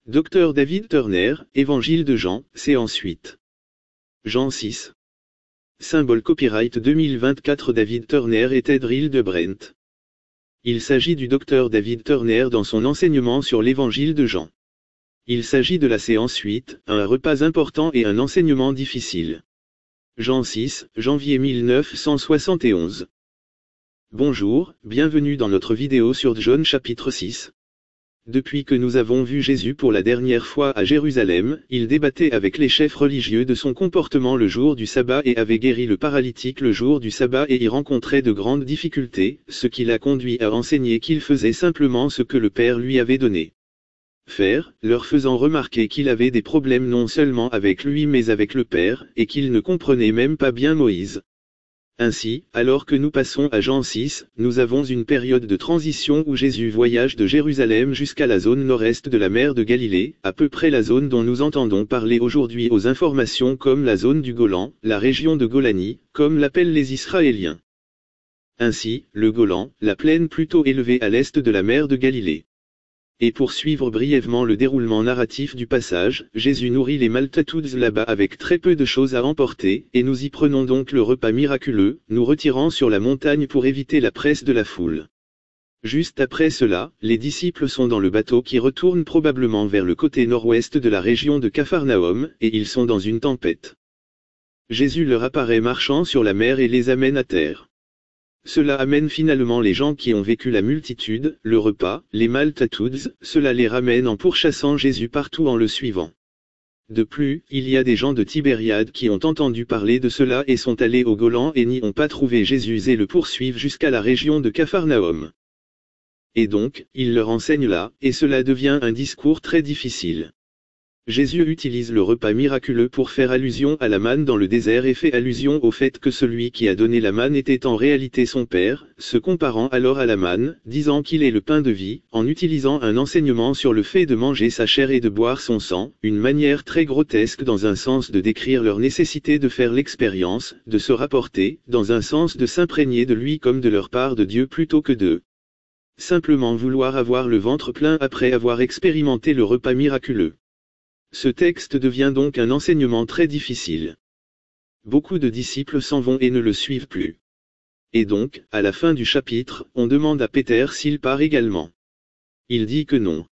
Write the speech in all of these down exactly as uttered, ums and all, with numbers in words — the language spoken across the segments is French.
Docteur David Turner, Évangile de Jean, séance huit. Jean six. Symbole copyright deux mille vingt-quatre David Turner et Ted Reel de Brent. Il s'agit du docteur David Turner dans son enseignement sur l'Évangile de Jean. Il s'agit de la séance huit, un repas important et un enseignement difficile. Jean six, janvier mille neuf cent soixante et onze. Bonjour, bienvenue dans notre vidéo sur John chapitre six. Depuis que nous avons vu Jésus pour la dernière fois à Jérusalem, il débattait avec les chefs religieux de son comportement le jour du sabbat et avait guéri le paralytique le jour du sabbat et y rencontrait de grandes difficultés, ce qui l'a conduit à enseigner qu'il faisait simplement ce que le Père lui avait donné faire, leur faisant remarquer qu'il avait des problèmes non seulement avec lui mais avec le Père, et qu'il ne comprenait même pas bien Moïse. Ainsi, alors que nous passons à Jean six, nous avons une période de transition où Jésus voyage de Jérusalem jusqu'à la zone nord-est de la mer de Galilée, à peu près la zone dont nous entendons parler aujourd'hui aux informations comme la zone du Golan, la région de Golanie, comme l'appellent les Israéliens. Ainsi, le Golan, la plaine plutôt élevée à l'est de la mer de Galilée. Et pour suivre brièvement le déroulement narratif du passage, Jésus nourrit les multitudes là-bas avec très peu de choses à emporter, et nous y prenons donc le repas miraculeux, nous retirant sur la montagne pour éviter la presse de la foule. Juste après cela, les disciples sont dans le bateau qui retourne probablement vers le côté nord-ouest de la région de Capharnaüm, et ils sont dans une tempête. Jésus leur apparaît marchant sur la mer et les amène à terre. Cela amène finalement les gens qui ont vécu la multitude, le repas, les multitudes, cela les ramène en pourchassant Jésus partout en le suivant. De plus, il y a des gens de Tibériade qui ont entendu parler de cela et sont allés au Golan et n'y ont pas trouvé Jésus et le poursuivent jusqu'à la région de Capharnaüm. Et donc, il leur enseigne là, et cela devient un discours très difficile. Jésus utilise le repas miraculeux pour faire allusion à la manne dans le désert et fait allusion au fait que celui qui a donné la manne était en réalité son Père, se comparant alors à la manne, disant qu'il est le pain de vie, en utilisant un enseignement sur le fait de manger sa chair et de boire son sang, une manière très grotesque dans un sens de décrire leur nécessité de faire l'expérience, de se rapporter, dans un sens de s'imprégner de lui comme de leur part de Dieu plutôt que de simplement vouloir avoir le ventre plein après avoir expérimenté le repas miraculeux. Ce texte devient donc un enseignement très difficile. Beaucoup de disciples s'en vont et ne le suivent plus. Et donc, à la fin du chapitre, on demande à Péter s'il part également. Il dit que non.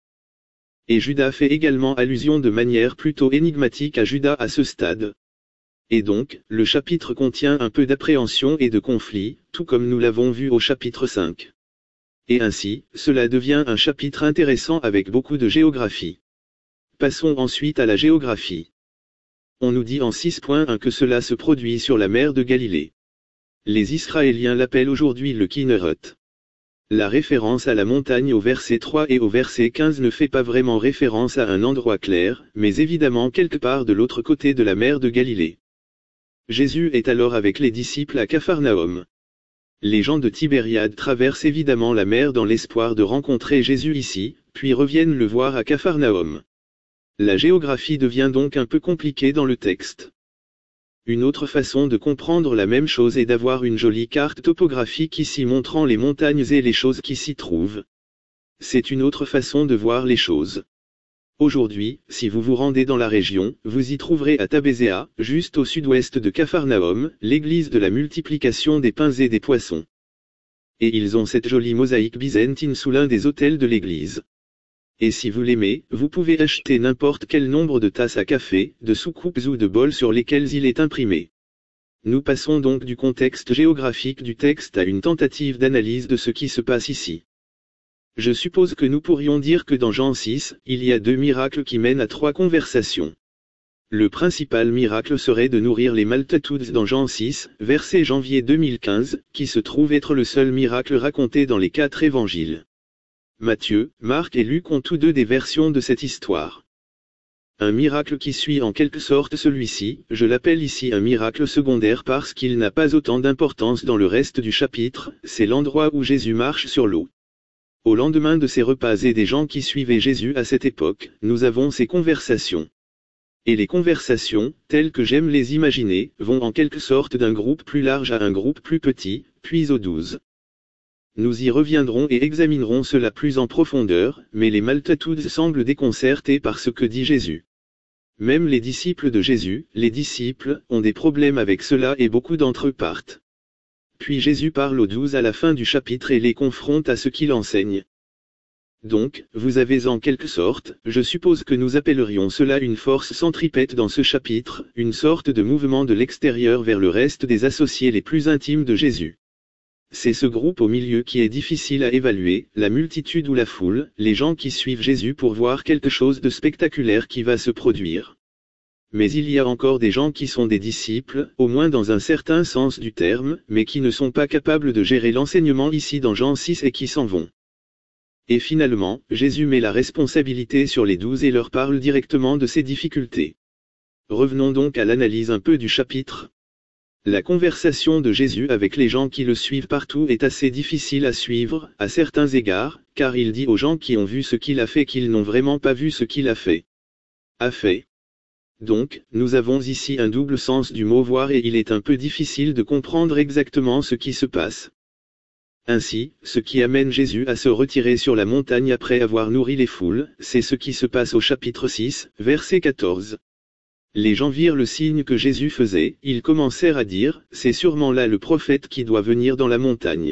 Et Judas fait également allusion de manière plutôt énigmatique à Judas à ce stade. Et donc, le chapitre contient un peu d'appréhension et de conflit, tout comme nous l'avons vu au chapitre cinq. Et ainsi, cela devient un chapitre intéressant avec beaucoup de géographie. Passons ensuite à la géographie. On nous dit en six point un que cela se produit sur la mer de Galilée. Les Israéliens l'appellent aujourd'hui le Kinneret. La référence à la montagne au verset trois et au verset quinze ne fait pas vraiment référence à un endroit clair, mais évidemment quelque part de l'autre côté de la mer de Galilée. Jésus est alors avec les disciples à Capharnaüm. Les gens de Tibériade traversent évidemment la mer dans l'espoir de rencontrer Jésus ici, puis reviennent le voir à Capharnaüm. La géographie devient donc un peu compliquée dans le texte. Une autre façon de comprendre la même chose est d'avoir une jolie carte topographique ici montrant les montagnes et les choses qui s'y trouvent. C'est une autre façon de voir les choses. Aujourd'hui, si vous vous rendez dans la région, vous y trouverez à Tabézéa, juste au sud-ouest de Capharnaüm, l'église de la multiplication des pains et des poissons. Et ils ont cette jolie mosaïque byzantine sous l'un des autels de l'église. Et si vous l'aimez, vous pouvez acheter n'importe quel nombre de tasses à café, de soucoupes ou de bols sur lesquels il est imprimé. Nous passons donc du contexte géographique du texte à une tentative d'analyse de ce qui se passe ici. Je suppose que nous pourrions dire que dans Jean six, il y a deux miracles qui mènent à trois conversations. Le principal miracle serait de nourrir les multitudes dans Jean six, verset janvier deux mille quinze, qui se trouve être le seul miracle raconté dans les quatre évangiles. Matthieu, Marc et Luc ont tous deux des versions de cette histoire. Un miracle qui suit en quelque sorte celui-ci, je l'appelle ici un miracle secondaire parce qu'il n'a pas autant d'importance dans le reste du chapitre, c'est l'endroit où Jésus marche sur l'eau. Au lendemain de ces repas et des gens qui suivaient Jésus à cette époque, nous avons ces conversations. Et les conversations, telles que j'aime les imaginer, vont en quelque sorte d'un groupe plus large à un groupe plus petit, puis aux douze. Nous y reviendrons et examinerons cela plus en profondeur, mais les multitudes semblent déconcertées par ce que dit Jésus. Même les disciples de Jésus, les disciples, ont des problèmes avec cela et beaucoup d'entre eux partent. Puis Jésus parle aux douze à la fin du chapitre et les confronte à ce qu'il enseigne. Donc, vous avez en quelque sorte, je suppose que nous appellerions cela une force centripète dans ce chapitre, une sorte de mouvement de l'extérieur vers le reste des associés les plus intimes de Jésus. C'est ce groupe au milieu qui est difficile à évaluer, la multitude ou la foule, les gens qui suivent Jésus pour voir quelque chose de spectaculaire qui va se produire. Mais il y a encore des gens qui sont des disciples, au moins dans un certain sens du terme, mais qui ne sont pas capables de gérer l'enseignement ici dans Jean six et qui s'en vont. Et finalement, Jésus met la responsabilité sur les douze et leur parle directement de ces difficultés. Revenons donc à l'analyse un peu du chapitre. La conversation de Jésus avec les gens qui le suivent partout est assez difficile à suivre, à certains égards, car il dit aux gens qui ont vu ce qu'il a fait qu'ils n'ont vraiment pas vu ce qu'il a fait. A fait. Donc, nous avons ici un double sens du mot voir et il est un peu difficile de comprendre exactement ce qui se passe. Ainsi, ce qui amène Jésus à se retirer sur la montagne après avoir nourri les foules, c'est ce qui se passe au chapitre six, verset quatorze. Les gens virent le signe que Jésus faisait, ils commencèrent à dire, c'est sûrement là le prophète qui doit venir dans la montagne.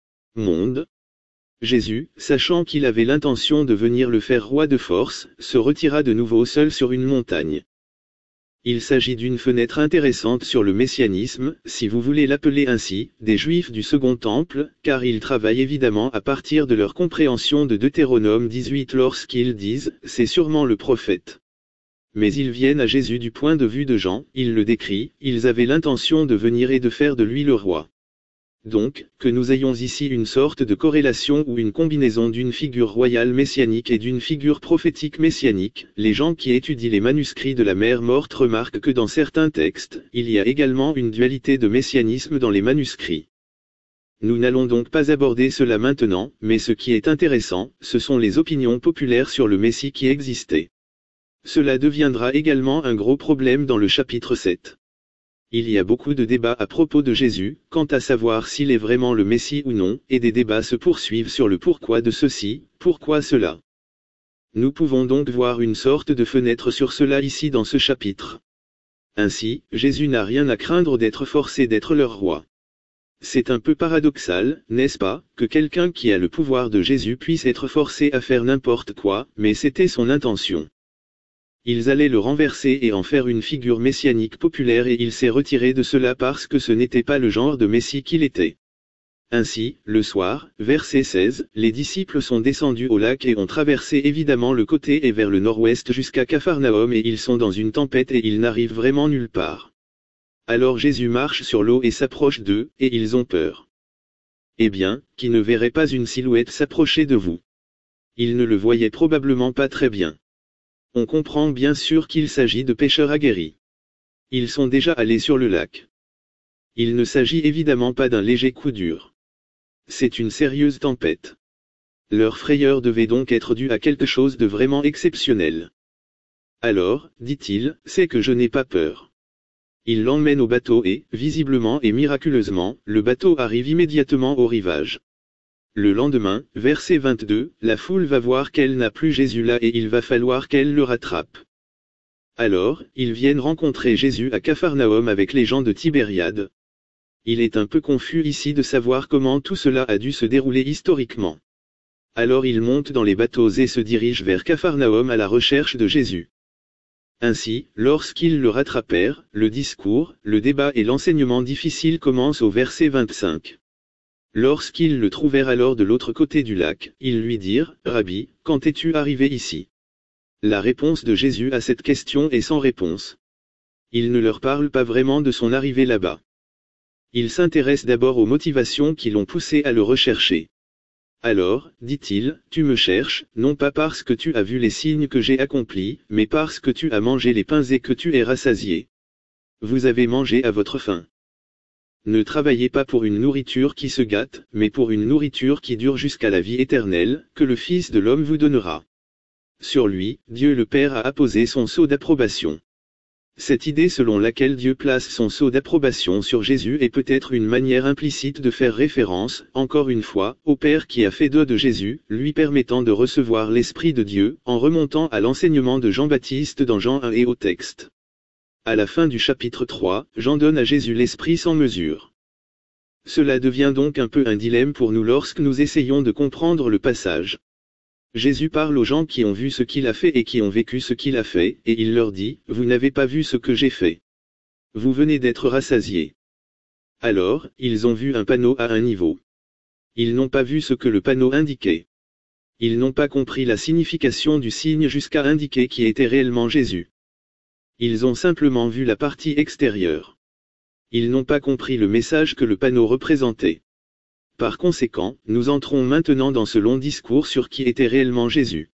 Monde. Jésus, sachant qu'il avait l'intention de venir le faire roi de force, se retira de nouveau seul sur une montagne. Il s'agit d'une fenêtre intéressante sur le messianisme, si vous voulez l'appeler ainsi, des Juifs du Second Temple, car ils travaillent évidemment à partir de leur compréhension de Deutéronome dix-huit lorsqu'ils disent, c'est sûrement le prophète. Mais ils viennent à Jésus du point de vue de Jean, ils le décrient, ils avaient l'intention de venir et de faire de lui le roi. Donc, que nous ayons ici une sorte de corrélation ou une combinaison d'une figure royale messianique et d'une figure prophétique messianique, les gens qui étudient les manuscrits de la Mère morte remarquent que dans certains textes, il y a également une dualité de messianisme dans les manuscrits. Nous n'allons donc pas aborder cela maintenant, mais ce qui est intéressant, ce sont les opinions populaires sur le Messie qui existaient. Cela deviendra également un gros problème dans le chapitre sept. Il y a beaucoup de débats à propos de Jésus, quant à savoir s'il est vraiment le Messie ou non, et des débats se poursuivent sur le pourquoi de ceci, pourquoi cela. Nous pouvons donc voir une sorte de fenêtre sur cela ici dans ce chapitre. Ainsi, Jésus n'a rien à craindre d'être forcé d'être leur roi. C'est un peu paradoxal, n'est-ce pas, que quelqu'un qui a le pouvoir de Jésus puisse être forcé à faire n'importe quoi, mais c'était son intention. Ils allaient le renverser et en faire une figure messianique populaire et il s'est retiré de cela parce que ce n'était pas le genre de Messie qu'il était. Ainsi, le soir, verset seize, les disciples sont descendus au lac et ont traversé évidemment le côté et vers le nord-ouest jusqu'à Capharnaüm et ils sont dans une tempête et ils n'arrivent vraiment nulle part. Alors Jésus marche sur l'eau et s'approche d'eux, et ils ont peur. Eh bien, qui ne verrait pas une silhouette s'approcher de vous? Ils ne le voyaient probablement pas très bien. On comprend bien sûr qu'il s'agit de pêcheurs aguerris. Ils sont déjà allés sur le lac. Il ne s'agit évidemment pas d'un léger coup dur. C'est une sérieuse tempête. Leur frayeur devait donc être due à quelque chose de vraiment exceptionnel. Alors, dit-il, c'est que je n'ai pas peur. Il l'emmène au bateau et, visiblement et miraculeusement, le bateau arrive immédiatement au rivage. Le lendemain, verset vingt-deux, la foule va voir qu'elle n'a plus Jésus là et il va falloir qu'elle le rattrape. Alors, ils viennent rencontrer Jésus à Capharnaüm avec les gens de Tibériade. Il est un peu confus ici de savoir comment tout cela a dû se dérouler historiquement. Alors ils montent dans les bateaux et se dirigent vers Capharnaüm à la recherche de Jésus. Ainsi, lorsqu'ils le rattrapèrent, le discours, le débat et l'enseignement difficile commencent au verset vingt-cinq. Lorsqu'ils le trouvèrent alors de l'autre côté du lac, ils lui dirent, « Rabbi, quand es-tu arrivé ici ?» La réponse de Jésus à cette question est sans réponse. Il ne leur parle pas vraiment de son arrivée là-bas. Il s'intéresse d'abord aux motivations qui l'ont poussé à le rechercher. Alors, dit-il, tu me cherches, non pas parce que tu as vu les signes que j'ai accomplis, mais parce que tu as mangé les pains et que tu es rassasié. Vous avez mangé à votre faim. Ne travaillez pas pour une nourriture qui se gâte, mais pour une nourriture qui dure jusqu'à la vie éternelle, que le Fils de l'homme vous donnera. Sur lui, Dieu le Père a apposé son sceau d'approbation. Cette idée selon laquelle Dieu place son sceau d'approbation sur Jésus est peut-être une manière implicite de faire référence, encore une fois, au Père qui a fait d'eux de Jésus, lui permettant de recevoir l'Esprit de Dieu, en remontant à l'enseignement de Jean-Baptiste dans Jean un et au texte. À la fin du chapitre trois, Jean donne à Jésus l'Esprit sans mesure. Cela devient donc un peu un dilemme pour nous lorsque nous essayons de comprendre le passage. Jésus parle aux gens qui ont vu ce qu'il a fait et qui ont vécu ce qu'il a fait, et il leur dit, « Vous n'avez pas vu ce que j'ai fait. Vous venez d'être rassasiés. » Alors, ils ont vu un panneau à un niveau. Ils n'ont pas vu ce que le panneau indiquait. Ils n'ont pas compris la signification du signe jusqu'à indiquer qui était réellement Jésus. Ils ont simplement vu la partie extérieure. Ils n'ont pas compris le message que le panneau représentait. Par conséquent, nous entrons maintenant dans ce long discours sur qui était réellement Jésus.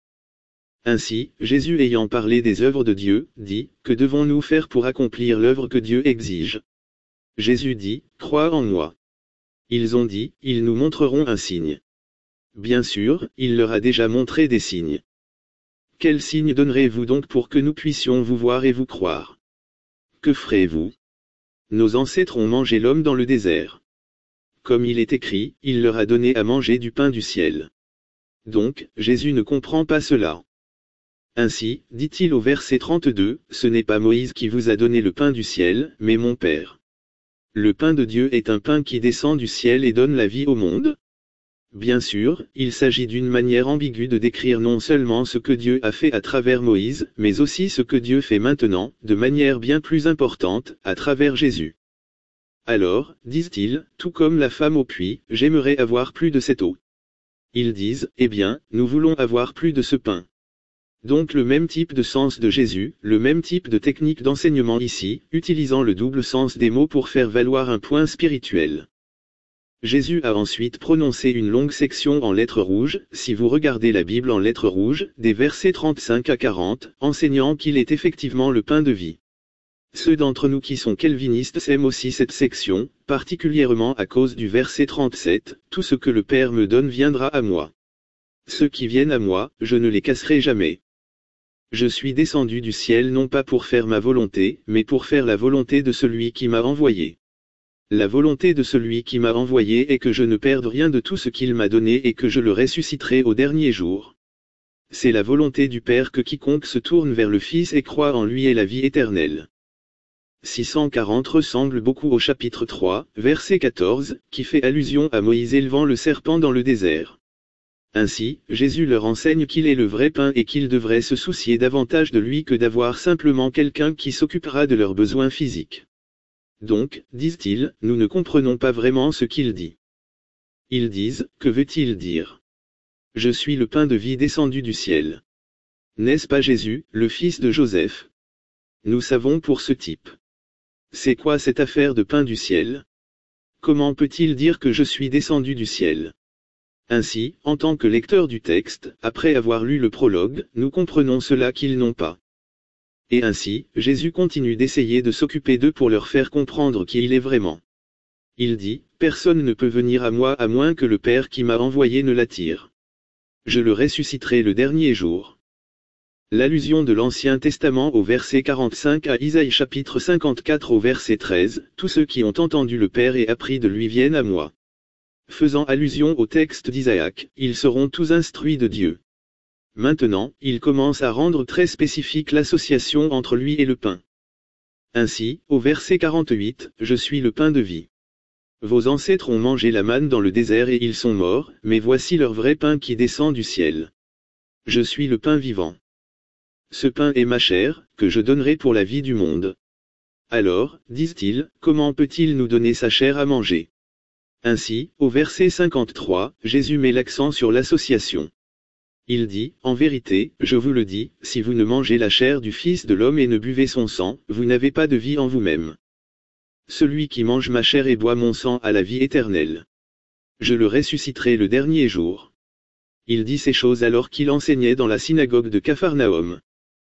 Ainsi, Jésus ayant parlé des œuvres de Dieu, dit, « Que devons-nous faire pour accomplir l'œuvre que Dieu exige ?» Jésus dit, « Crois en moi. » Ils ont dit, « Ils nous montreront un signe. » Bien sûr, il leur a déjà montré des signes. Quel signe donnerez-vous donc pour que nous puissions vous voir et vous croire? Que ferez-vous? Nos ancêtres ont mangé l'homme dans le désert. Comme il est écrit, il leur a donné à manger du pain du ciel. Donc, Jésus ne comprend pas cela. Ainsi, dit-il au verset trente-deux, « Ce n'est pas Moïse qui vous a donné le pain du ciel, mais mon Père. » Le pain de Dieu est un pain qui descend du ciel et donne la vie au monde? Bien sûr, il s'agit d'une manière ambiguë de décrire non seulement ce que Dieu a fait à travers Moïse, mais aussi ce que Dieu fait maintenant, de manière bien plus importante, à travers Jésus. Alors, disent-ils, tout comme la femme au puits, j'aimerais avoir plus de cette eau. Ils disent, eh bien, nous voulons avoir plus de ce pain. Donc le même type de sens de Jésus, le même type de technique d'enseignement ici, utilisant le double sens des mots pour faire valoir un point spirituel. Jésus a ensuite prononcé une longue section en lettres rouges, si vous regardez la Bible en lettres rouges, des versets trente-cinq à quarante, enseignant qu'il est effectivement le pain de vie. Ceux d'entre nous qui sont calvinistes aiment aussi cette section, particulièrement à cause du verset trente-sept, « Tout ce que le Père me donne viendra à moi. Ceux qui viennent à moi, je ne les casserai jamais. Je suis descendu du ciel non pas pour faire ma volonté, mais pour faire la volonté de celui qui m'a envoyé. La volonté de celui qui m'a envoyé est que je ne perde rien de tout ce qu'il m'a donné et que je le ressusciterai au dernier jour. C'est la volonté du Père que quiconque se tourne vers le Fils et croit en lui ait la vie éternelle. » six cent quarante ressemble beaucoup au chapitre trois, verset quatorze, qui fait allusion à Moïse élevant le serpent dans le désert. Ainsi, Jésus leur enseigne qu'il est le vrai pain et qu'ils devraient se soucier davantage de lui que d'avoir simplement quelqu'un qui s'occupera de leurs besoins physiques. Donc, disent-ils, nous ne comprenons pas vraiment ce qu'il dit. Ils disent, que veut-il dire? Je suis le pain de vie descendu du ciel. N'est-ce pas Jésus, le fils de Joseph? Nous savons pour ce type. C'est quoi cette affaire de pain du ciel? Comment peut-il dire que je suis descendu du ciel? Ainsi, en tant que lecteur du texte, après avoir lu le prologue, nous comprenons cela qu'ils n'ont pas. Et ainsi, Jésus continue d'essayer de s'occuper d'eux pour leur faire comprendre qui il est vraiment. Il dit, « Personne ne peut venir à moi à moins que le Père qui m'a envoyé ne l'attire. Je le ressusciterai le dernier jour. » L'allusion de l'Ancien Testament au verset quarante-cinq à Isaïe chapitre cinquante-quatre au verset treize, « Tous ceux qui ont entendu le Père et appris de lui viennent à moi. » Faisant allusion au texte d'Isaac, ils seront tous instruits de Dieu. Maintenant, il commence à rendre très spécifique l'association entre lui et le pain. Ainsi, au verset quarante-huit, « Je suis le pain de vie. Vos ancêtres ont mangé la manne dans le désert et ils sont morts, mais voici leur vrai pain qui descend du ciel. Je suis le pain vivant. Ce pain est ma chair, que je donnerai pour la vie du monde. » Alors, disent-ils, comment peut-il nous donner sa chair à manger? Ainsi, au verset cinquante-trois, Jésus met l'accent sur l'association. Il dit, « En vérité, je vous le dis, si vous ne mangez la chair du Fils de l'homme et ne buvez son sang, vous n'avez pas de vie en vous-même. Celui qui mange ma chair et boit mon sang a la vie éternelle. Je le ressusciterai le dernier jour. » Il dit ces choses alors qu'il enseignait dans la synagogue de Capharnaüm.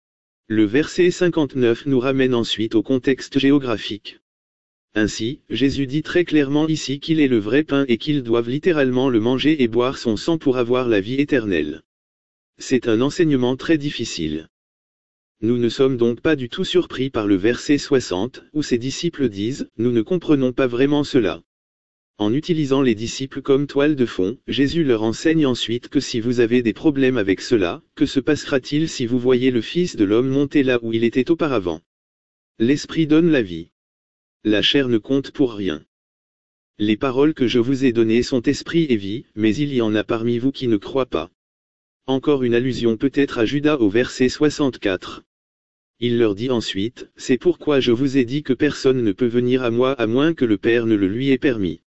Le verset cinquante-neuf nous ramène ensuite au contexte géographique. Ainsi, Jésus dit très clairement ici qu'il est le vrai pain et qu'ils doivent littéralement le manger et boire son sang pour avoir la vie éternelle. C'est un enseignement très difficile. Nous ne sommes donc pas du tout surpris par le verset soixante, où ses disciples disent, nous ne comprenons pas vraiment cela. En utilisant les disciples comme toile de fond, Jésus leur enseigne ensuite que si vous avez des problèmes avec cela, que se passera-t-il si vous voyez le Fils de l'homme monter là où il était auparavant? L'Esprit donne la vie. La chair ne compte pour rien. Les paroles que je vous ai données sont esprit et vie, mais il y en a parmi vous qui ne croient pas. Encore une allusion peut-être à Judas au verset soixante-quatre. Il leur dit ensuite, c'est pourquoi je vous ai dit que personne ne peut venir à moi à moins que le Père ne le lui ait permis.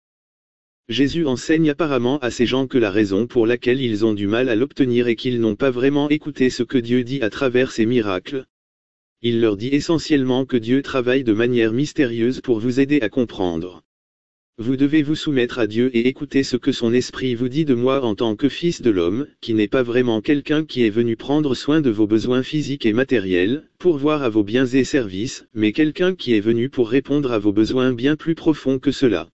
Jésus enseigne apparemment à ces gens que la raison pour laquelle ils ont du mal à l'obtenir est qu'ils n'ont pas vraiment écouté ce que Dieu dit à travers ses miracles. Il leur dit essentiellement que Dieu travaille de manière mystérieuse pour vous aider à comprendre. Vous devez vous soumettre à Dieu et écouter ce que son esprit vous dit de moi en tant que fils de l'homme, qui n'est pas vraiment quelqu'un qui est venu prendre soin de vos besoins physiques et matériels, pourvoir à vos biens et services, mais quelqu'un qui est venu pour répondre à vos besoins bien plus profonds que cela.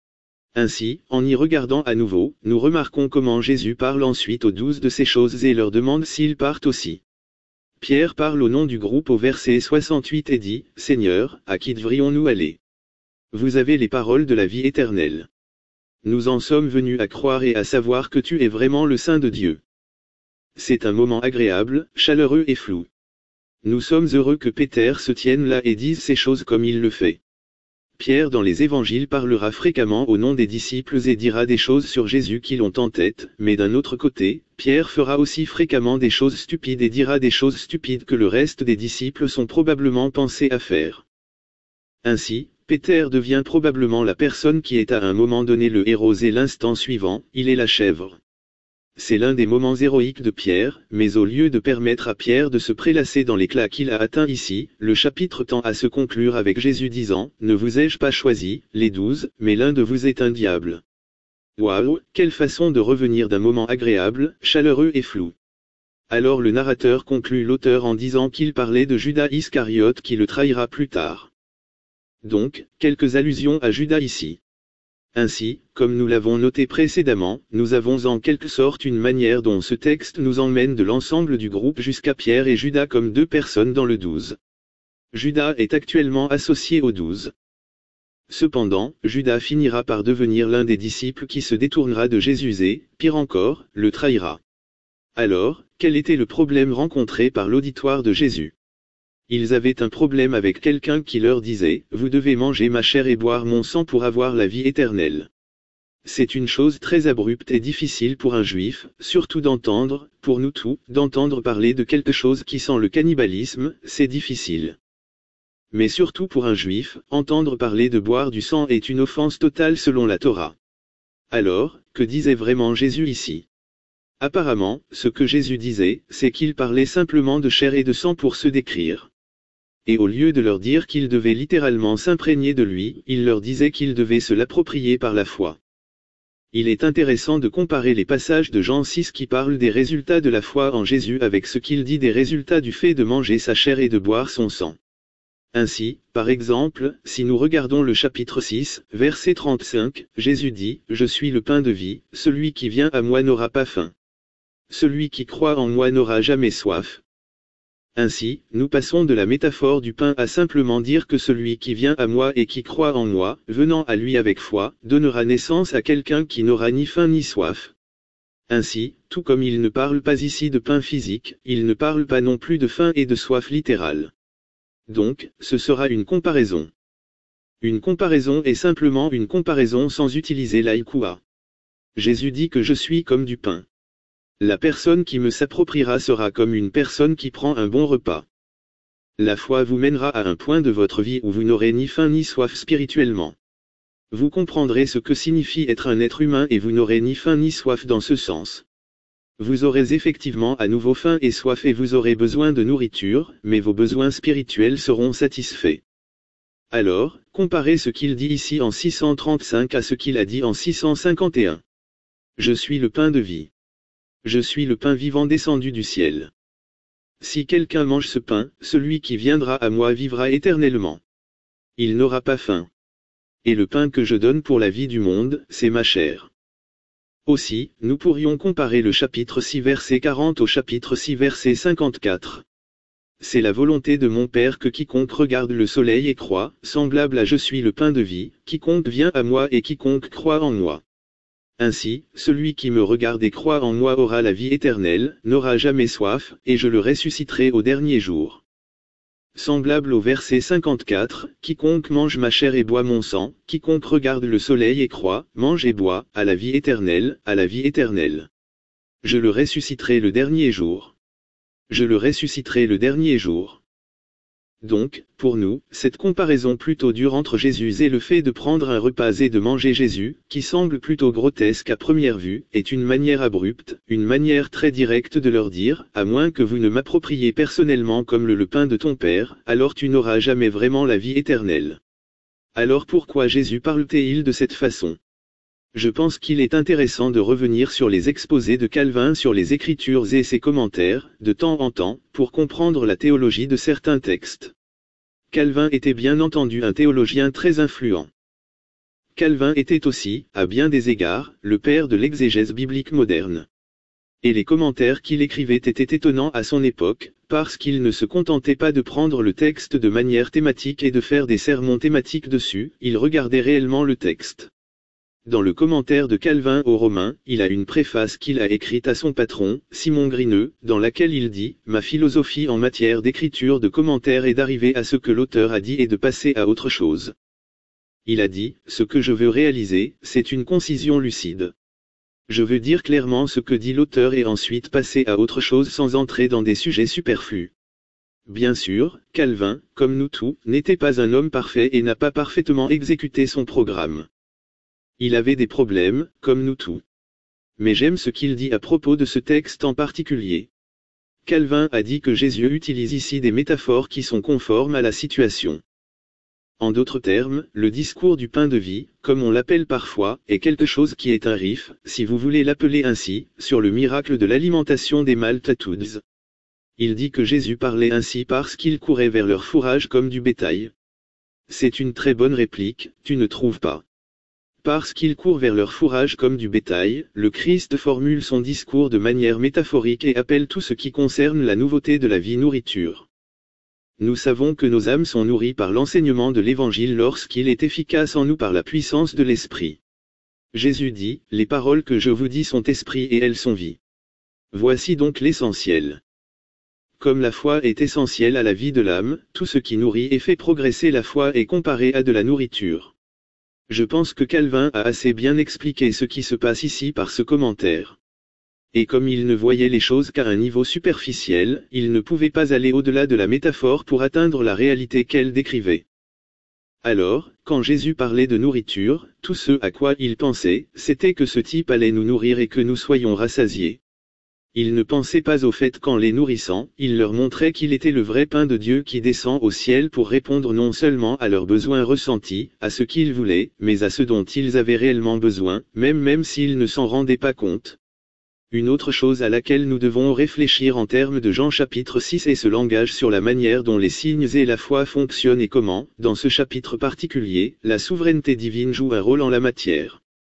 Ainsi, en y regardant à nouveau, nous remarquons comment Jésus parle ensuite aux douze de ces choses et leur demande s'ils partent aussi. Pierre parle au nom du groupe au verset soixante-huit et dit, « Seigneur, à qui devrions-nous aller? Vous avez les paroles de la vie éternelle. Nous en sommes venus à croire et à savoir que tu es vraiment le Saint de Dieu. » C'est un moment agréable, chaleureux et flou. Nous sommes heureux que Péter se tienne là et dise ces choses comme il le fait. Pierre dans les évangiles parlera fréquemment au nom des disciples et dira des choses sur Jésus qui l'ont en tête, mais d'un autre côté, Pierre fera aussi fréquemment des choses stupides et dira des choses stupides que le reste des disciples sont probablement pensés à faire. Ainsi, Péter devient probablement la personne qui est à un moment donné le héros et l'instant suivant, il est la chèvre. C'est l'un des moments héroïques de Pierre, mais au lieu de permettre à Pierre de se prélasser dans l'éclat qu'il a atteint ici, le chapitre tend à se conclure avec Jésus disant, « Ne vous ai-je pas choisi, les douze, mais l'un de vous est un diable. » Waouh, quelle façon de revenir d'un moment agréable, chaleureux et flou. Alors le narrateur conclut l'auteur en disant qu'il parlait de Judas Iscariote qui le trahira plus tard. Donc, quelques allusions à Judas ici. Ainsi, comme nous l'avons noté précédemment, nous avons en quelque sorte une manière dont ce texte nous emmène de l'ensemble du groupe jusqu'à Pierre et Judas comme deux personnes dans le douze. Judas est actuellement associé aux douze. Cependant, Judas finira par devenir l'un des disciples qui se détournera de Jésus et, pire encore, le trahira. Alors, quel était le problème rencontré par l'auditoire de Jésus? Ils avaient un problème avec quelqu'un qui leur disait, « Vous devez manger ma chair et boire mon sang pour avoir la vie éternelle. » C'est une chose très abrupte et difficile pour un juif, surtout d'entendre, pour nous tous, d'entendre parler de quelque chose qui sent le cannibalisme, c'est difficile. Mais surtout pour un juif, entendre parler de boire du sang est une offense totale selon la Torah. Alors, que disait vraiment Jésus ici? Apparemment, ce que Jésus disait, c'est qu'il parlait simplement de chair et de sang pour se décrire. Et au lieu de leur dire qu'ils devaient littéralement s'imprégner de lui, il leur disait qu'ils devaient se l'approprier par la foi. Il est intéressant de comparer les passages de Jean six qui parlent des résultats de la foi en Jésus avec ce qu'il dit des résultats du fait de manger sa chair et de boire son sang. Ainsi, par exemple, si nous regardons le chapitre six, verset trente-cinq, Jésus dit, « Je suis le pain de vie, celui qui vient à moi n'aura pas faim. Celui qui croit en moi n'aura jamais soif. » Ainsi, nous passons de la métaphore du pain à simplement dire que celui qui vient à moi et qui croit en moi, venant à lui avec foi, donnera naissance à quelqu'un qui n'aura ni faim ni soif. Ainsi, tout comme il ne parle pas ici de pain physique, il ne parle pas non plus de faim et de soif littérale. Donc, ce sera une comparaison. Une comparaison est simplement une comparaison sans utiliser l'aïkoua. Jésus dit que je suis comme du pain. La personne qui me s'appropriera sera comme une personne qui prend un bon repas. La foi vous mènera à un point de votre vie où vous n'aurez ni faim ni soif spirituellement. Vous comprendrez ce que signifie être un être humain et vous n'aurez ni faim ni soif dans ce sens. Vous aurez effectivement à nouveau faim et soif et vous aurez besoin de nourriture, mais vos besoins spirituels seront satisfaits. Alors, comparez ce qu'il dit ici en six cent trente-cinq à ce qu'il a dit en six cent cinquante et un. Je suis le pain de vie. Je suis le pain vivant descendu du ciel. Si quelqu'un mange ce pain, celui qui viendra à moi vivra éternellement. Il n'aura pas faim. Et le pain que je donne pour la vie du monde, c'est ma chair. Aussi, nous pourrions comparer le chapitre six verset quarante au chapitre six verset cinquante-quatre. C'est la volonté de mon Père que quiconque regarde le soleil et croit, semblable à je suis le pain de vie, quiconque vient à moi et quiconque croit en moi. Ainsi, celui qui me regarde et croit en moi aura la vie éternelle, n'aura jamais soif, et je le ressusciterai au dernier jour. Semblable au verset cinquante-quatre, quiconque mange ma chair et boit mon sang, quiconque regarde le soleil et croit, mange et boit, à la vie éternelle, à la vie éternelle. Je le ressusciterai le dernier jour. Je le ressusciterai le dernier jour. Donc, pour nous, cette comparaison plutôt dure entre Jésus et le fait de prendre un repas et de manger Jésus, qui semble plutôt grotesque à première vue, est une manière abrupte, une manière très directe de leur dire, à moins que vous ne m'appropriez personnellement comme le, le pain de ton Père, alors tu n'auras jamais vraiment la vie éternelle. Alors pourquoi Jésus parle-t-il de cette façon ? Je pense qu'il est intéressant de revenir sur les exposés de Calvin sur les Écritures et ses commentaires, de temps en temps, pour comprendre la théologie de certains textes. Calvin était bien entendu un théologien très influent. Calvin était aussi, à bien des égards, le père de l'exégèse biblique moderne. Et les commentaires qu'il écrivait étaient étonnants à son époque, parce qu'il ne se contentait pas de prendre le texte de manière thématique et de faire des sermons thématiques dessus, il regardait réellement le texte. Dans le commentaire de Calvin aux Romains, il a une préface qu'il a écrite à son patron, Simon Grineux, dans laquelle il dit « Ma philosophie en matière d'écriture de commentaires est d'arriver à ce que l'auteur a dit et de passer à autre chose. » Il a dit « Ce que je veux réaliser, c'est une concision lucide. Je veux dire clairement ce que dit l'auteur et ensuite passer à autre chose sans entrer dans des sujets superflus. » Bien sûr, Calvin, comme nous tous, n'était pas un homme parfait et n'a pas parfaitement exécuté son programme. Il avait des problèmes, comme nous tous. Mais j'aime ce qu'il dit à propos de ce texte en particulier. Calvin a dit que Jésus utilise ici des métaphores qui sont conformes à la situation. En d'autres termes, le discours du pain de vie, comme on l'appelle parfois, est quelque chose qui est un riff, si vous voulez l'appeler ainsi, sur le miracle de l'alimentation des multitudes. Il dit que Jésus parlait ainsi parce qu'il courait vers leur fourrage comme du bétail. C'est une très bonne réplique, tu ne trouves pas? Parce qu'ils courent vers leur fourrage comme du bétail, le Christ formule son discours de manière métaphorique et appelle tout ce qui concerne la nouveauté de la vie nourriture. Nous savons que nos âmes sont nourries par l'enseignement de l'Évangile lorsqu'il est efficace en nous par la puissance de l'Esprit. Jésus dit, « Les paroles que je vous dis sont esprit et elles sont vie. » Voici donc l'essentiel. Comme la foi est essentielle à la vie de l'âme, tout ce qui nourrit et fait progresser la foi est comparé à de la nourriture. Je pense que Calvin a assez bien expliqué ce qui se passe ici par ce commentaire. Et comme il ne voyait les choses qu'à un niveau superficiel, il ne pouvait pas aller au-delà de la métaphore pour atteindre la réalité qu'elle décrivait. Alors, quand Jésus parlait de nourriture, tout ce à quoi il pensait, c'était que ce type allait nous nourrir et que nous soyons rassasiés. Il ne pensait pas au fait qu'en les nourrissant, il leur montrait qu'il était le vrai pain de Dieu qui descend au ciel pour répondre non seulement à leurs besoins ressentis, à ce qu'ils voulaient, mais à ce dont ils avaient réellement besoin, même même s'ils ne s'en rendaient pas compte. Une autre chose à laquelle nous devons réfléchir en termes de Jean chapitre six est ce langage sur la manière dont les signes et la foi fonctionnent et comment, dans ce chapitre particulier, la souveraineté divine joue un rôle en la matière.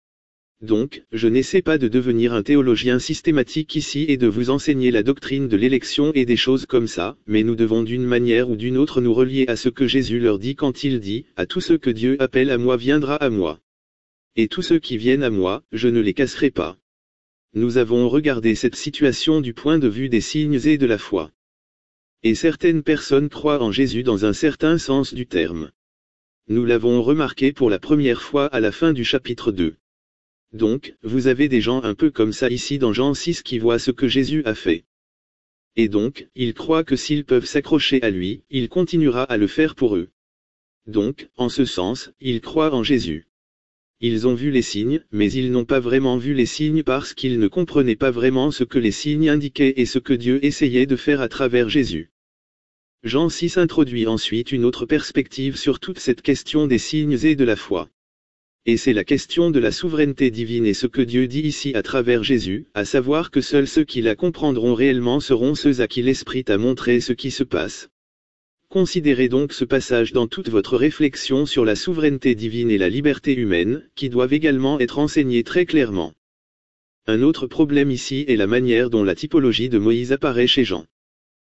Donc, je n'essaie pas de devenir un théologien systématique ici et de vous enseigner la doctrine de l'élection et des choses comme ça, mais nous devons d'une manière ou d'une autre nous relier à ce que Jésus leur dit quand il dit, « À tous ceux que Dieu appelle à moi viendra à moi. Et tous ceux qui viennent à moi, je ne les casserai pas. » Nous avons regardé cette situation du point de vue des signes et de la foi. Et certaines personnes croient en Jésus dans un certain sens du terme. Nous l'avons remarqué pour la première fois à la fin du chapitre deux. Donc, vous avez des gens un peu comme ça ici dans Jean six qui voient ce que Jésus a fait. Et donc, ils croient que s'ils peuvent s'accrocher à lui, il continuera à le faire pour eux. Donc, en ce sens, ils croient en Jésus. Ils ont vu les signes, mais ils n'ont pas vraiment vu les signes parce qu'ils ne comprenaient pas vraiment ce que les signes indiquaient et ce que Dieu essayait de faire à travers Jésus. Jean six introduit ensuite une autre perspective sur toute cette question des signes et de la foi. Et c'est la question de la souveraineté divine et ce que Dieu dit ici à travers Jésus, à savoir que seuls ceux qui la comprendront réellement seront ceux à qui l'Esprit a montré ce qui se passe. Considérez donc ce passage dans toute votre réflexion sur la souveraineté divine et la liberté humaine, qui doivent également être enseignées très clairement. Un autre problème ici est la manière dont la typologie de Moïse apparaît chez Jean.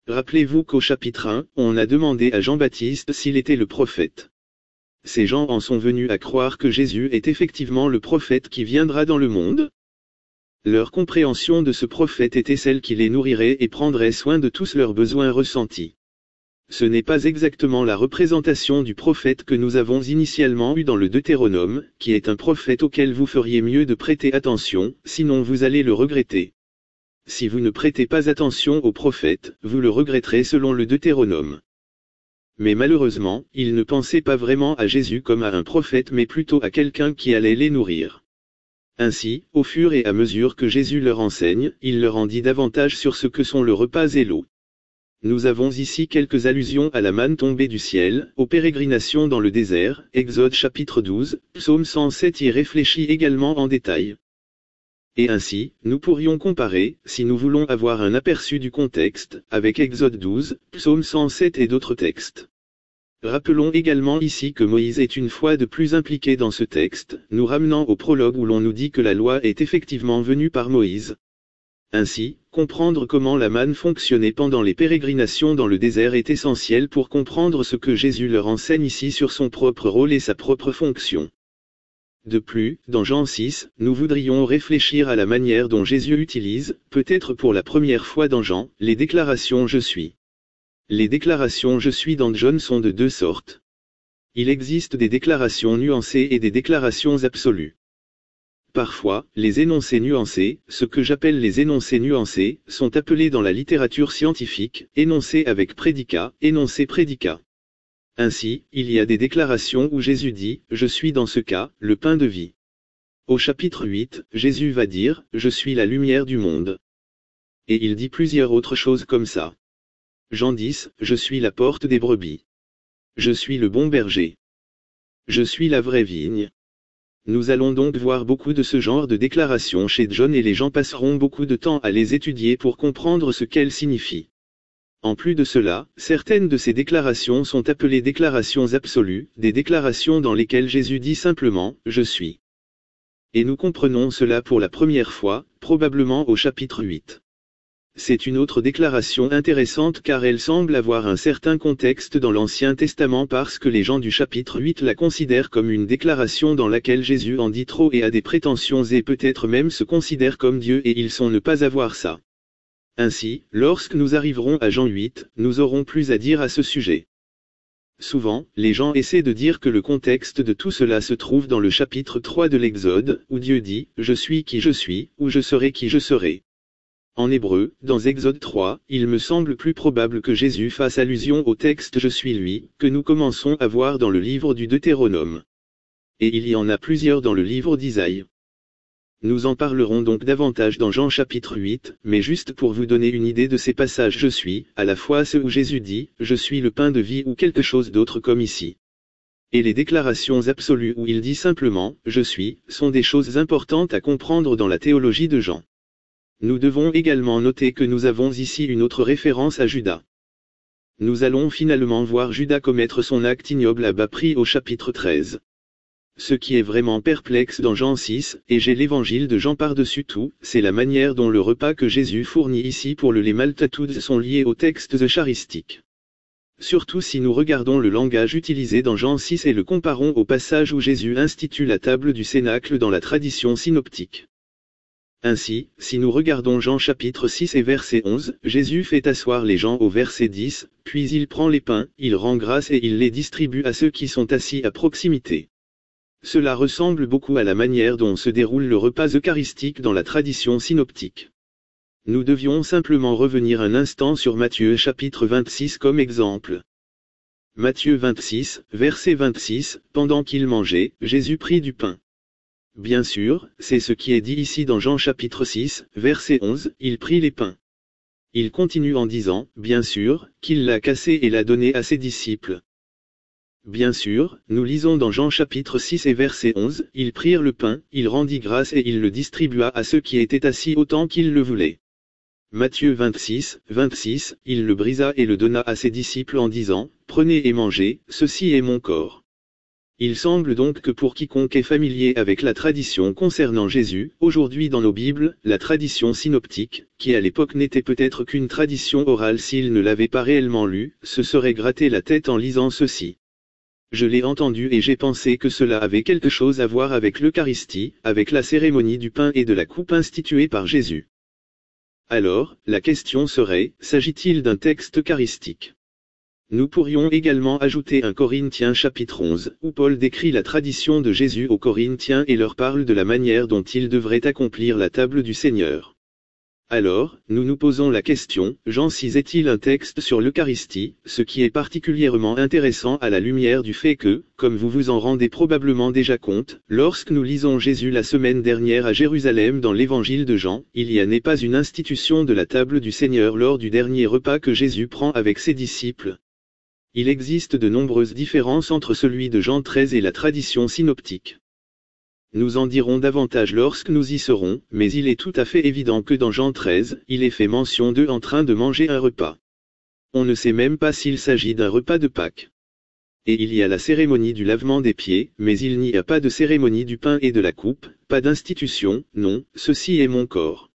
Rappelez-vous qu'au chapitre un, on a demandé à Jean-Baptiste s'il était le prophète. Ces gens en sont venus à croire que Jésus est effectivement le prophète qui viendra dans le monde. Leur compréhension de ce prophète était celle qui les nourrirait et prendrait soin de tous leurs besoins ressentis. Ce n'est pas exactement la représentation du prophète que nous avons initialement eue dans le Deutéronome, qui est un prophète auquel vous feriez mieux de prêter attention, sinon vous allez le regretter. Si vous ne prêtez pas attention au prophète, vous le regretterez selon le Deutéronome. Mais malheureusement, ils ne pensaient pas vraiment à Jésus comme à un prophète mais plutôt à quelqu'un qui allait les nourrir. Ainsi, au fur et à mesure que Jésus leur enseigne, il leur en dit davantage sur ce que sont le repas et l'eau. Nous avons ici quelques allusions à la manne tombée du ciel, aux pérégrinations dans le désert, Exode chapitre douze, Psaume cent sept y réfléchit également en détail. Et ainsi, nous pourrions comparer, si nous voulons avoir un aperçu du contexte, avec Exode douze, Psaume cent sept et d'autres textes. Rappelons également ici que Moïse est une fois de plus impliqué dans ce texte, nous ramenant au prologue où l'on nous dit que la loi est effectivement venue par Moïse. Ainsi, comprendre comment la manne fonctionnait pendant les pérégrinations dans le désert est essentiel pour comprendre ce que Jésus leur enseigne ici sur son propre rôle et sa propre fonction. De plus, dans Jean six, nous voudrions réfléchir à la manière dont Jésus utilise, peut-être pour la première fois dans Jean, les déclarations « Je suis ». Les déclarations « Je suis » dans John sont de deux sortes. Il existe des déclarations nuancées et des déclarations absolues. Parfois, les énoncés nuancés, ce que j'appelle les énoncés nuancés, sont appelés dans la littérature scientifique, énoncés avec prédicat, énoncé-prédicat. Ainsi, il y a des déclarations où Jésus dit « Je suis dans ce cas, le pain de vie ». Au chapitre huit, Jésus va dire « Je suis la lumière du monde ». Et il dit plusieurs autres choses comme ça. Jean dix, je suis la porte des brebis. Je suis le bon berger. Je suis la vraie vigne. Nous allons donc voir beaucoup de ce genre de déclarations chez John et les gens passeront beaucoup de temps à les étudier pour comprendre ce qu'elles signifient. En plus de cela, certaines de ces déclarations sont appelées déclarations absolues, des déclarations dans lesquelles Jésus dit simplement « Je suis ». Et nous comprenons cela pour la première fois, probablement au chapitre huit. C'est une autre déclaration intéressante car elle semble avoir un certain contexte dans l'Ancien Testament parce que les gens du chapitre huit la considèrent comme une déclaration dans laquelle Jésus en dit trop et a des prétentions et peut-être même se considère comme Dieu et ils sont ne pas avoir ça. Ainsi, lorsque nous arriverons à Jean huit, nous aurons plus à dire à ce sujet. Souvent, les gens essaient de dire que le contexte de tout cela se trouve dans le chapitre trois de l'Exode, où Dieu dit « Je suis qui je suis » ou « Je serai qui je serai ». En hébreu, dans Exode trois, il me semble plus probable que Jésus fasse allusion au texte « Je suis lui » que nous commençons à voir dans le livre du Deutéronome. Et il y en a plusieurs dans le livre d'Isaïe. Nous en parlerons donc davantage dans Jean chapitre huit, mais juste pour vous donner une idée de ces passages « Je suis », à la fois ceux où Jésus dit « Je suis le pain de vie » ou quelque chose d'autre comme ici. Et les déclarations absolues où il dit simplement « Je suis » sont des choses importantes à comprendre dans la théologie de Jean. Nous devons également noter que nous avons ici une autre référence à Judas. Nous allons finalement voir Judas commettre son acte ignoble à bas prix au chapitre treize. Ce qui est vraiment perplexe dans Jean six, et j'ai l'évangile de Jean par-dessus tout, c'est la manière dont le repas que Jésus fournit ici pour le les multitudes sont liés aux textes eucharistiques. Surtout si nous regardons le langage utilisé dans Jean six et le comparons au passage où Jésus institue la table du cénacle dans la tradition synoptique. Ainsi, si nous regardons Jean chapitre six et verset onze, Jésus fait asseoir les gens au verset dix, puis il prend les pains, il rend grâce et il les distribue à ceux qui sont assis à proximité. Cela ressemble beaucoup à la manière dont se déroule le repas eucharistique dans la tradition synoptique. Nous devions simplement revenir un instant sur Matthieu chapitre vingt-six comme exemple. Matthieu vingt-six, verset vingt-six, pendant qu'il mangeait, Jésus prit du pain. Bien sûr, c'est ce qui est dit ici dans Jean chapitre six, verset onze, il prit les pains. Il continue en disant, bien sûr, qu'il l'a cassé et l'a donné à ses disciples. Bien sûr, nous lisons dans Jean chapitre six et verset onze, ils prirent le pain, il rendit grâce et il le distribua à ceux qui étaient assis autant qu'ils le voulaient. Matthieu vingt-six, vingt-six, il le brisa et le donna à ses disciples en disant, prenez et mangez, ceci est mon corps. Il semble donc que pour quiconque est familier avec la tradition concernant Jésus, aujourd'hui dans nos Bibles, la tradition synoptique, qui à l'époque n'était peut-être qu'une tradition orale s'il ne l'avait pas réellement lu, se serait gratté la tête en lisant ceci. Je l'ai entendu et j'ai pensé que cela avait quelque chose à voir avec l'Eucharistie, avec la cérémonie du pain et de la coupe instituée par Jésus. Alors, la question serait, s'agit-il d'un texte eucharistique ? Nous pourrions également ajouter un Corinthiens chapitre onze, où Paul décrit la tradition de Jésus aux Corinthiens et leur parle de la manière dont ils devraient accomplir la table du Seigneur. Alors, nous nous posons la question, Jean six est-il un texte sur l'Eucharistie, ce qui est particulièrement intéressant à la lumière du fait que, comme vous vous en rendez probablement déjà compte, lorsque nous lisons Jésus la semaine dernière à Jérusalem dans l'évangile de Jean, il n'y a n'est pas une institution de la table du Seigneur lors du dernier repas que Jésus prend avec ses disciples. Il existe de nombreuses différences entre celui de Jean treize et la tradition synoptique. Nous en dirons davantage lorsque nous y serons, mais il est tout à fait évident que dans Jean treize, il est fait mention d'eux en train de manger un repas. On ne sait même pas s'il s'agit d'un repas de Pâques. Et il y a la cérémonie du lavement des pieds, mais il n'y a pas de cérémonie du pain et de la coupe, pas d'institution, non, ceci est mon corps.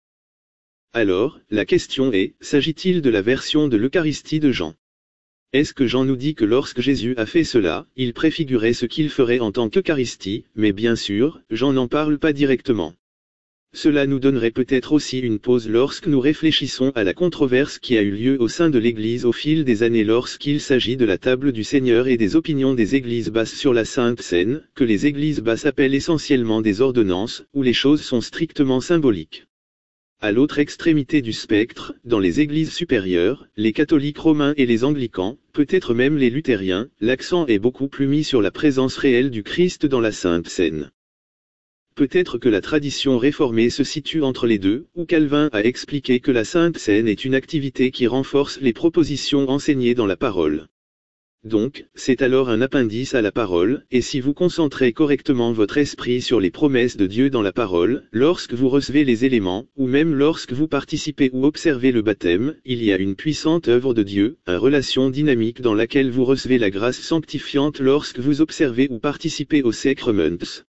Alors, la question est, s'agit-il de la version de l'Eucharistie de Jean ? Est-ce que Jean nous dit que lorsque Jésus a fait cela, il préfigurait ce qu'il ferait en tant qu'Eucharistie, mais bien sûr, Jean n'en parle pas directement. Cela nous donnerait peut-être aussi une pause lorsque nous réfléchissons à la controverse qui a eu lieu au sein de l'Église au fil des années lorsqu'il s'agit de la table du Seigneur et des opinions des Églises basses sur la Sainte Seine, que les Églises basses appellent essentiellement des ordonnances, où les choses sont strictement symboliques. À l'autre extrémité du spectre, dans les églises supérieures, les catholiques romains et les anglicans, peut-être même les luthériens, l'accent est beaucoup plus mis sur la présence réelle du Christ dans la Sainte Seine. Peut-être que la tradition réformée se situe entre les deux, où Calvin a expliqué que la Sainte Seine est une activité qui renforce les propositions enseignées dans la parole. Donc, c'est alors un appendice à la parole, et si vous concentrez correctement votre esprit sur les promesses de Dieu dans la parole, lorsque vous recevez les éléments, ou même lorsque vous participez ou observez le baptême, il y a une puissante œuvre de Dieu, une relation dynamique dans laquelle vous recevez la grâce sanctifiante lorsque vous observez ou participez aux sacraments.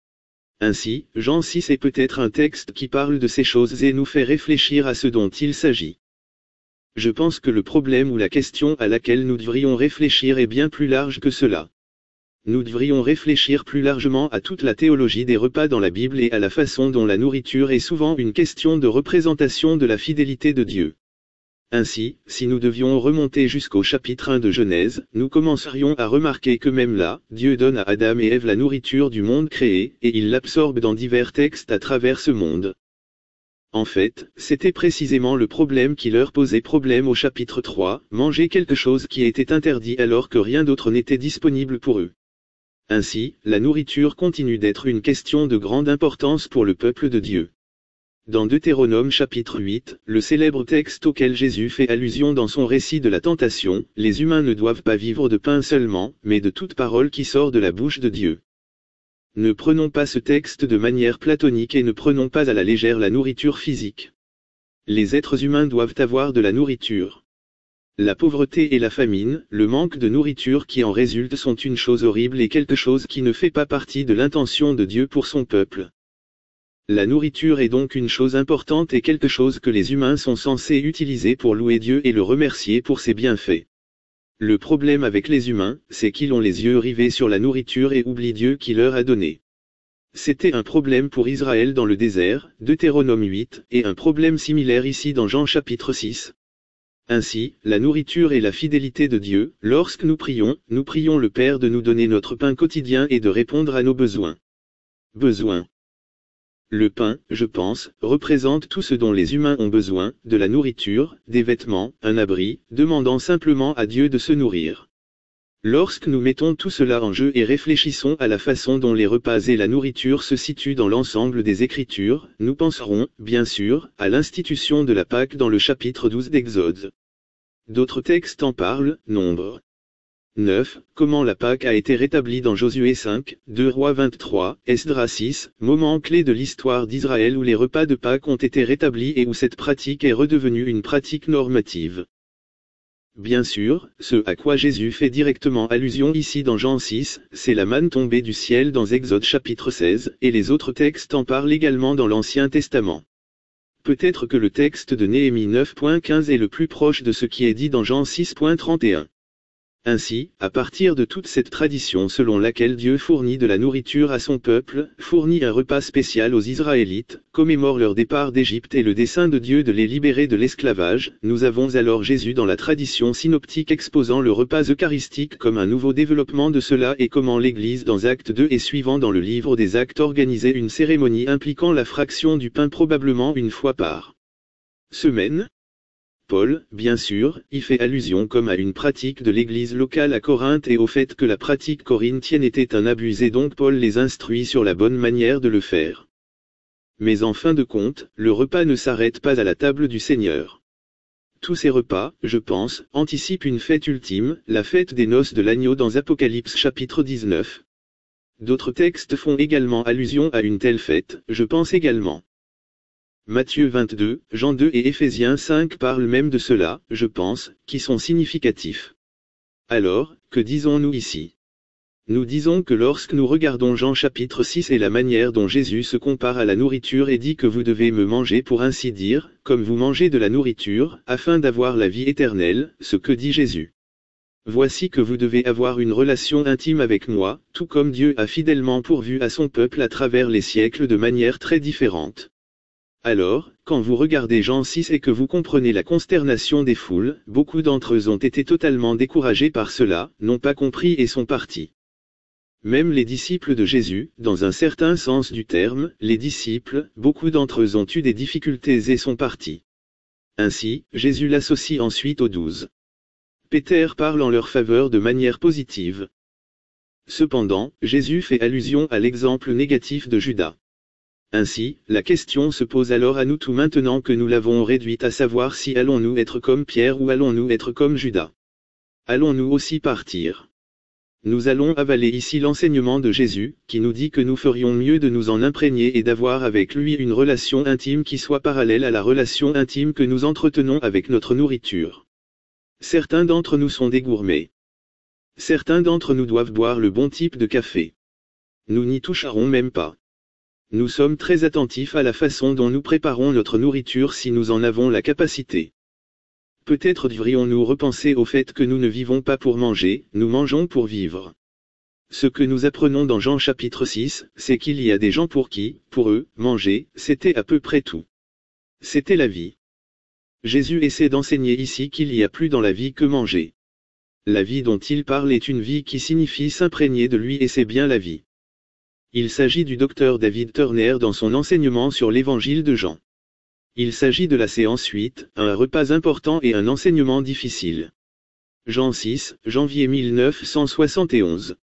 Ainsi, Jean six est peut-être un texte qui parle de ces choses et nous fait réfléchir à ce dont il s'agit. Je pense que le problème ou la question à laquelle nous devrions réfléchir est bien plus large que cela. Nous devrions réfléchir plus largement à toute la théologie des repas dans la Bible et à la façon dont la nourriture est souvent une question de représentation de la fidélité de Dieu. Ainsi, si nous devions remonter jusqu'au chapitre un de Genèse, nous commencerions à remarquer que même là, Dieu donne à Adam et Ève la nourriture du monde créé, et il l'absorbe dans divers textes à travers ce monde. En fait, c'était précisément le problème qui leur posait problème au chapitre trois, manger quelque chose qui était interdit alors que rien d'autre n'était disponible pour eux. Ainsi, la nourriture continue d'être une question de grande importance pour le peuple de Dieu. Dans Deutéronome chapitre huit, le célèbre texte auquel Jésus fait allusion dans son récit de la tentation, les humains ne doivent pas vivre de pain seulement, mais de toute parole qui sort de la bouche de Dieu. Ne prenons pas ce texte de manière platonique et ne prenons pas à la légère la nourriture physique. Les êtres humains doivent avoir de la nourriture. La pauvreté et la famine, le manque de nourriture qui en résulte sont une chose horrible et quelque chose qui ne fait pas partie de l'intention de Dieu pour son peuple. La nourriture est donc une chose importante et quelque chose que les humains sont censés utiliser pour louer Dieu et le remercier pour ses bienfaits. Le problème avec les humains, c'est qu'ils ont les yeux rivés sur la nourriture et oublient Dieu qui leur a donné. C'était un problème pour Israël dans le désert, Deutéronome huit, et un problème similaire ici dans Jean chapitre six. Ainsi, la nourriture et la fidélité de Dieu, lorsque nous prions, nous prions le Père de nous donner notre pain quotidien et de répondre à nos besoins. Besoins. Le pain, je pense, représente tout ce dont les humains ont besoin, de la nourriture, des vêtements, un abri, demandant simplement à Dieu de se nourrir. Lorsque nous mettons tout cela en jeu et réfléchissons à la façon dont les repas et la nourriture se situent dans l'ensemble des Écritures, nous penserons, bien sûr, à l'institution de la Pâque dans le chapitre douze d'Exode. D'autres textes en parlent, Nombre neuf, comment la Pâque a été rétablie dans Josué cinq, deux Rois vingt-trois, Esdras six, moment clé de l'histoire d'Israël où les repas de Pâques ont été rétablis et où cette pratique est redevenue une pratique normative. bien sûr, ce à quoi Jésus fait directement allusion ici dans Jean six, c'est la manne tombée du ciel dans Exode chapitre seize, et les autres textes en parlent également dans l'Ancien Testament. Peut-être que le texte de Néhémie neuf point quinze est le plus proche de ce qui est dit dans Jean six point trente et un. Ainsi, à partir de toute cette tradition selon laquelle Dieu fournit de la nourriture à son peuple, fournit un repas spécial aux Israélites, commémore leur départ d'Égypte et le dessein de Dieu de les libérer de l'esclavage, nous avons alors Jésus dans la tradition synoptique exposant le repas eucharistique comme un nouveau développement de cela et comment l'Église dans Actes deux et suivant dans le livre des Actes organisait une cérémonie impliquant la fraction du pain probablement une fois par semaine. Paul, bien sûr, y fait allusion comme à une pratique de l'église locale à Corinthe et au fait que la pratique corinthienne était un abus et donc Paul les instruit sur la bonne manière de le faire. Mais en fin de compte, le repas ne s'arrête pas à la table du Seigneur. Tous ces repas, je pense, anticipent une fête ultime, la fête des noces de l'agneau dans Apocalypse chapitre dix-neuf. D'autres textes font également allusion à une telle fête, je pense également. Matthieu vingt-deux, Jean deux et Éphésiens cinq parlent même de cela, je pense, qui sont significatifs. Alors, que disons-nous ici? Nous disons que lorsque nous regardons Jean chapitre six et la manière dont Jésus se compare à la nourriture et dit que vous devez me manger pour ainsi dire, comme vous mangez de la nourriture, afin d'avoir la vie éternelle, ce que dit Jésus. Voici que vous devez avoir une relation intime avec moi, tout comme Dieu a fidèlement pourvu à son peuple à travers les siècles de manière très différente. Alors, quand vous regardez Jean six et que vous comprenez la consternation des foules, beaucoup d'entre eux ont été totalement découragés par cela, n'ont pas compris et sont partis. Même les disciples de Jésus, dans un certain sens du terme, les disciples, beaucoup d'entre eux ont eu des difficultés et sont partis. Ainsi, Jésus l'associe ensuite aux douze. Péter parle en leur faveur de manière positive. Cependant, Jésus fait allusion à l'exemple négatif de Judas. Ainsi, la question se pose alors à nous tout maintenant que nous l'avons réduite à savoir si allons-nous être comme Pierre ou allons-nous être comme Judas. Allons-nous aussi partir? Nous allons avaler ici l'enseignement de Jésus, qui nous dit que nous ferions mieux de nous en imprégner et d'avoir avec lui une relation intime qui soit parallèle à la relation intime que nous entretenons avec notre nourriture. Certains d'entre nous sont des gourmets. Certains d'entre nous doivent boire le bon type de café. Nous n'y toucherons même pas. Nous sommes très attentifs à la façon dont nous préparons notre nourriture si nous en avons la capacité. Peut-être devrions-nous repenser au fait que nous ne vivons pas pour manger, nous mangeons pour vivre. Ce que nous apprenons dans Jean chapitre six, c'est qu'il y a des gens pour qui, pour eux, manger, c'était à peu près tout. C'était la vie. Jésus essaie d'enseigner ici qu'il y a plus dans la vie que manger. La vie dont il parle est une vie qui signifie s'imprégner de lui et c'est bien la vie. Il s'agit du docteur David Turner dans son enseignement sur l'évangile de Jean. Il s'agit de la séance huit, un repas important et un enseignement difficile. Jean six, janvier mille neuf cent soixante et onze.